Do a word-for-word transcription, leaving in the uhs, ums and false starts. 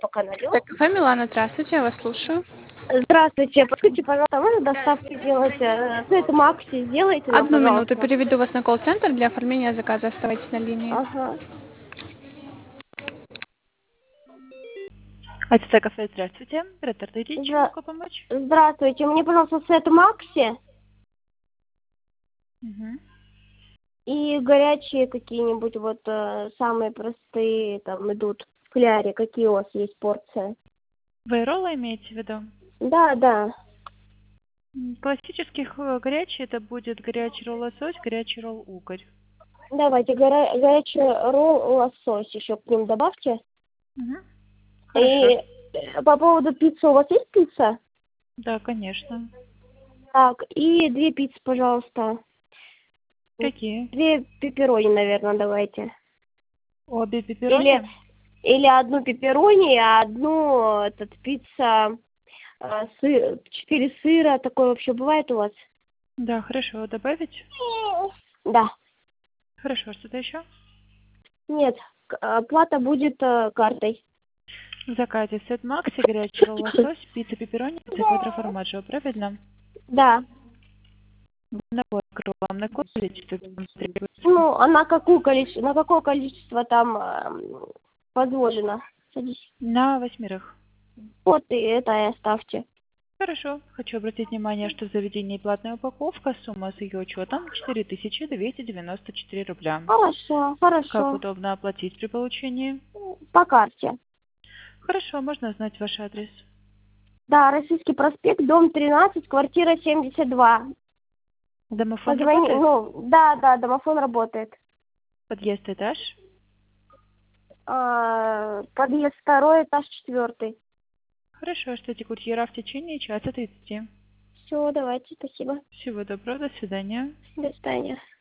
Пока налет. Так, кафе Милана, здравствуйте, я вас слушаю. Здравствуйте, подскажите, пожалуйста, можно доставку сделать? э, Свет Макси сделайте нам, Одну минуту, пожалуйста. переведу вас на колл-центр для оформления заказа. Оставайтесь на линии. Ага. АТЦ кафе, здравствуйте. Оператор, чем Здра- могу помочь? Здравствуйте, мне, пожалуйста, Свет Макси Угу. и горячие какие-нибудь вот э, самые простые там идут в кляре. Какие у вас есть порции? Вы роллы имеете в виду? Да, да. М, Классических э, горячий это будет горячий ролл лосось, горячий ролл угорь. Давайте горо- горячий ролл лосось еще к ним добавьте. Угу. И Хорошо. э, по поводу пиццы, у вас есть пицца? Да, конечно. Так, и две пиццы, пожалуйста. Какие? Две пепперони, наверное, давайте. Обе Или, пепперони? или одну пепперони, а одну этот, пицца, э, сы- четыре сыра. Такое вообще бывает у вас? Да, хорошо. Добавить? Да. Хорошо. Что-то еще? Нет, к- оплата будет э, картой. В заказе сет Макси, горячий ролл лосось, пицца пепперони, пицца квадроформаджо. Правильно? Да. Набор к роллам на какое количество вам требуется? Ну, а на какое количество, на какое количество там э, позволено? Садись. На восьмерых. Вот и это и оставьте. Хорошо. Хочу обратить внимание, что в заведении платная упаковка, сумма с ее учетом четыре тысячи двести девяносто четыре рубля. Хорошо, Как хорошо. удобно оплатить при получении? По карте. Хорошо, можно узнать ваш адрес? Да, Российский проспект, дом тринадцать, квартира семьдесят два. Домофон Позвони, работает? ну, да, да, домофон работает. Подъезд, этаж? А, подъезд второй, этаж четвертый. Хорошо, ждите курьера в течение часа тридцати. Все, давайте, спасибо. Всего доброго, до свидания. До свидания.